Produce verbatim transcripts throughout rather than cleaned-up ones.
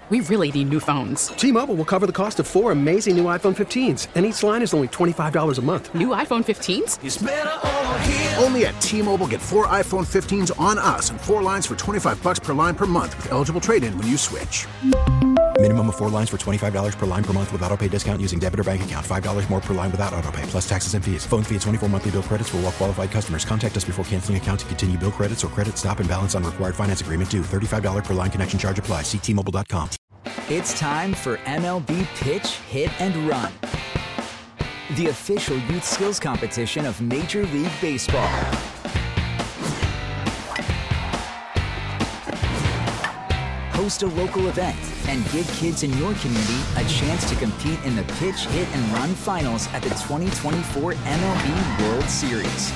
We really need new phones. T-Mobile will cover the cost of four amazing new iPhone fifteens, and each line is only twenty-five dollars a month. New iPhone fifteens? It's better over here. Only at T-Mobile, get four iPhone fifteens on us and four lines for twenty-five dollars per line per month with eligible trade-in when you switch. Minimum of four lines for twenty-five dollars per line per month with autopay discount using debit or bank account. five dollars more per line without autopay, plus taxes and fees. Phone fee at twenty-four monthly bill credits for well-qualified customers. Contact us before canceling account to continue bill credits or credit stop and balance on required finance agreement due. thirty-five dollars per line connection charge applies. See T Mobile dot com. It's time for M L B Pitch, Hit, and Run, the official youth skills competition of Major League Baseball. Host a local event and give kids in your community a chance to compete in the Pitch, Hit, and Run finals at the twenty twenty-four M L B World Series.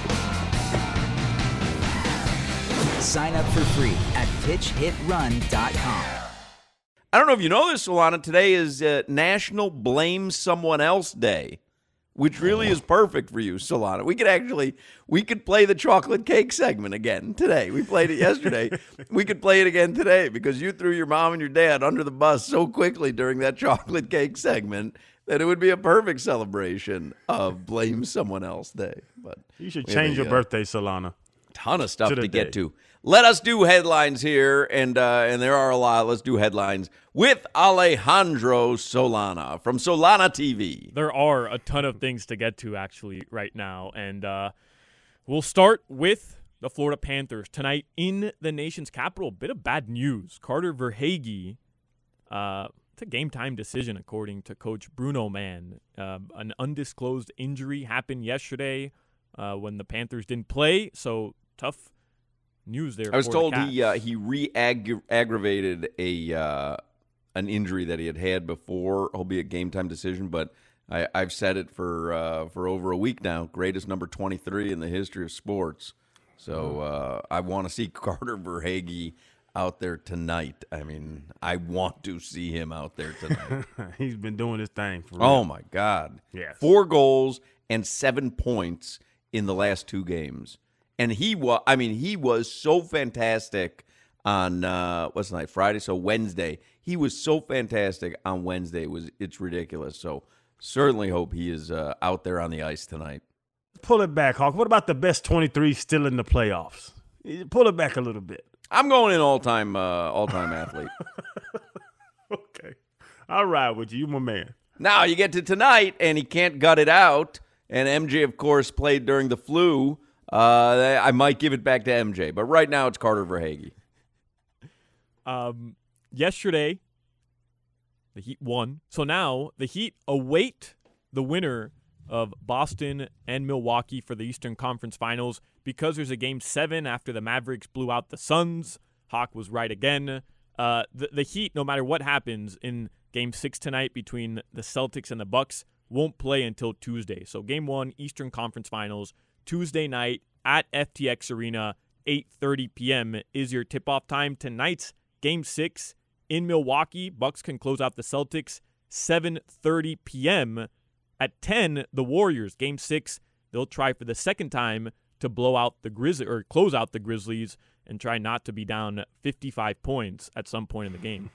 Sign up for free at pitch hit run dot com. I don't know if you know this, Solana. Today is uh, National Blame Someone Else Day, which really is perfect for you, Solana. We could actually, we could play the chocolate cake segment again today. We played it yesterday. We could play it again today because you threw your mom and your dad under the bus so quickly during that chocolate cake segment that it would be a perfect celebration of Blame Someone Else Day. But you should change a, your birthday, Solana. Ton of stuff to, to day. get to. Let us do headlines here, and uh, and there are a lot. Let's do headlines with Alejandro Solana from Solana T V. There are a ton of things to get to, actually, right now. And uh, we'll start with the Florida Panthers. Tonight in the nation's capital, bit of bad news. Carter Verhaeghe, uh, it's a game-time decision, according to Coach Bruno Mann. Uh, an undisclosed injury happened yesterday uh, when the Panthers didn't play, so tough news there. I was for told the he uh, he re-aggravated a uh, an injury that he had had before. He'll be a game time decision, but I, I've said it for uh, for over a week now. Greatest number twenty-three in the history of sports. So uh, I want to see Carter Verhaeghe out there tonight. I mean, I want to see him out there tonight. He's been doing his thing. For real. Oh my God! Yes. Four goals and seven points in the last two games. And he was, I mean, he was so fantastic on, uh, what's the night, Friday, so Wednesday. He was so fantastic on Wednesday. It was It's ridiculous. So certainly hope he is uh, out there on the ice tonight. Pull it back, Hawk. What about the best twenty-three still in the playoffs? Pull it back a little bit. I'm going in all-time uh, all-time athlete. Okay. I'll ride with you. You my man. Now you get to tonight, and he can't gut it out. And M J, of course, played during the flu. Uh, I might give it back to M J, but right now it's Carter Verhaeghe. Um, yesterday, the Heat won. So now the Heat await the winner of Boston and Milwaukee for the Eastern Conference Finals because there's a game seven after the Mavericks blew out the Suns. Hawk was right again. Uh, the, the Heat, no matter what happens in game six tonight between the Celtics and the Bucks, won't play until Tuesday. So game one, Eastern Conference Finals, Tuesday night at F T X Arena, eight thirty p.m. is your tip-off time. Tonight's Game six in Milwaukee. Bucks can close out the Celtics, seven thirty p.m. At ten, the Warriors, Game six, they'll try for the second time to blow out the Grizz- or close out the Grizzlies and try not to be down fifty-five points at some point in the game.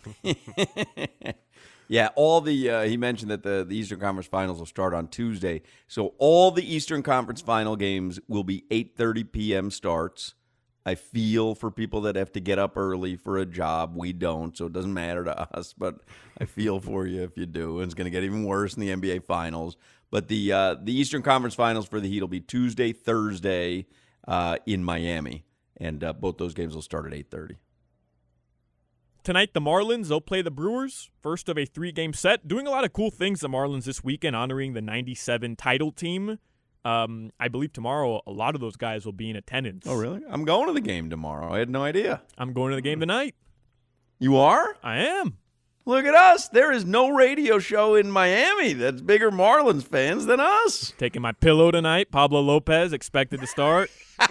Yeah, all the uh, he mentioned that the, the Eastern Conference Finals will start on Tuesday. So all the Eastern Conference Final games will be eight thirty p.m. starts. I feel for people that have to get up early for a job. We don't, so it doesn't matter to us. But I feel for you if you do. And it's going to get even worse in the N B A Finals. But the uh, the Eastern Conference Finals for the Heat will be Tuesday, Thursday uh, in Miami. And uh, both those games will start at eight thirty. Tonight, the Marlins, they'll play the Brewers, first of a three-game set. Doing a lot of cool things, the Marlins, this weekend, honoring the ninety-seven title team. Um, I believe tomorrow a lot of those guys will be in attendance. Oh, really? I'm going to the game tomorrow. I had no idea. I'm going to the game tonight. You are? I am. Look at us. There is no radio show in Miami that's bigger Marlins fans than us. Taking my pillow tonight. Pablo Lopez expected to start.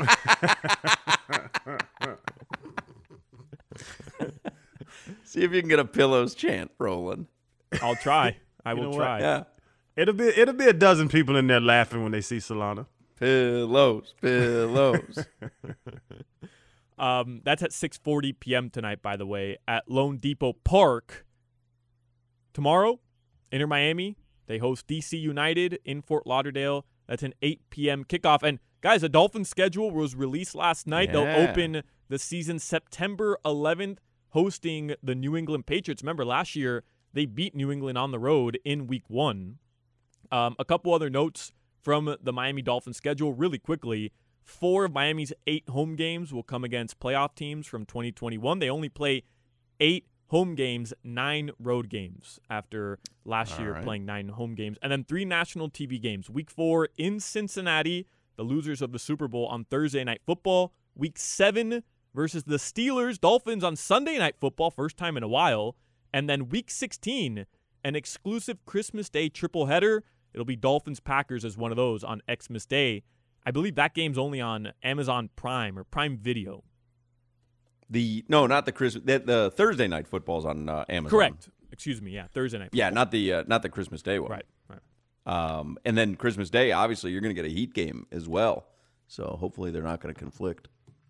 See if you can get a Pillows chant rolling. I'll try. I will try. Yeah. It'll be it'll be a dozen people in there laughing when they see Solana. Pillows, pillows. Um, that's at six forty p.m. tonight, by the way, at Lone Depot Park. Tomorrow, Inter Miami, they host D C United in Fort Lauderdale. That's an eight p.m. kickoff. And, guys, the Dolphins' schedule was released last night. Yeah. They'll open the season September eleventh, hosting the New England Patriots. Remember, last year, they beat New England on the road in week one. Um, a couple other notes from the Miami Dolphins schedule really quickly. Four of Miami's eight home games will come against playoff teams from twenty twenty-one. They only play eight home games, nine road games after last All year right. playing nine home games. And then three national T V games. Week four in Cincinnati, the losers of the Super Bowl on Thursday Night Football. Week seven versus the Steelers, Dolphins on Sunday Night Football, first time in a while. And then week sixteen, an exclusive Christmas Day triple header. It'll be Dolphins-Packers as one of those on Xmas Day. I believe that game's only on Amazon Prime or Prime Video. The no, not the Christmas. The, the Thursday night football's on uh, Amazon. Correct. Excuse me. Yeah, Thursday night. Football. Yeah, not the uh, not the Christmas Day one. Right. Right. Um, and then Christmas Day, obviously, you're going to get a Heat game as well. So hopefully they're not going to conflict.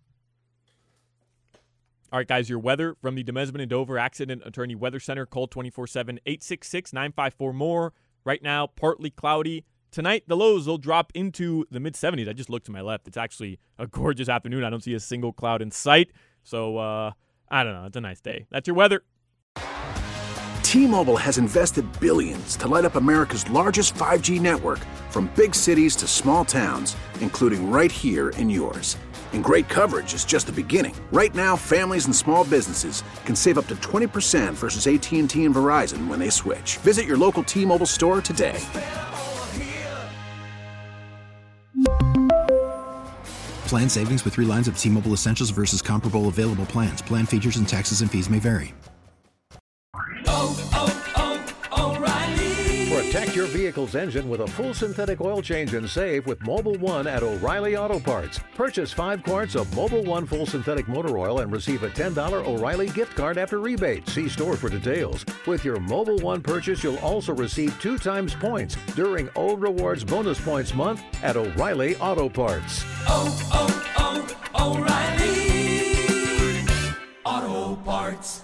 All right, guys, your weather from the Demesman and Dover Accident Attorney Weather Center. Call twenty-four seven, eight six six, nine five four, M O R E. Right now, partly cloudy. Tonight, the lows will drop into the mid seventies. I just looked to my left. It's actually a gorgeous afternoon. I don't see a single cloud in sight. So, uh, I don't know. It's a nice day. That's your weather. T-Mobile has invested billions to light up America's largest five G network, from big cities to small towns, including right here in yours. And great coverage is just the beginning. Right now, families and small businesses can save up to twenty percent versus A T and T and Verizon when they switch. Visit your local T-Mobile store today. Plan savings with three lines of T-Mobile Essentials versus comparable available plans. Plan features and taxes and fees may vary. Oh, oh, oh, O'Reilly. Protect your vehicle's engine with a full synthetic oil change and save with Mobil one at O'Reilly Auto Parts. Purchase five quarts of Mobil one full synthetic motor oil and receive a ten dollars O'Reilly gift card after rebate. See store for details. With your Mobil one purchase, you'll also receive two times points during O Rewards Bonus Points Month at O'Reilly Auto Parts. Oh, oh, oh, O'Reilly Auto Parts.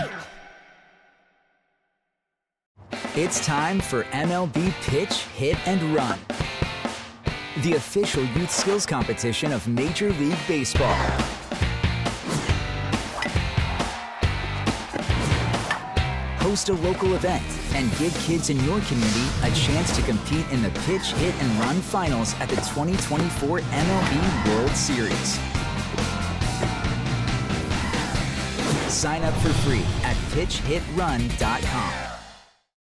It's time for M L B Pitch, Hit, and Run, the official youth skills competition of Major League Baseball. Host a local event and give kids in your community a chance to compete in the Pitch, Hit, and Run finals at the twenty twenty-four M L B World Series. Sign up for free at pitch hit run dot com.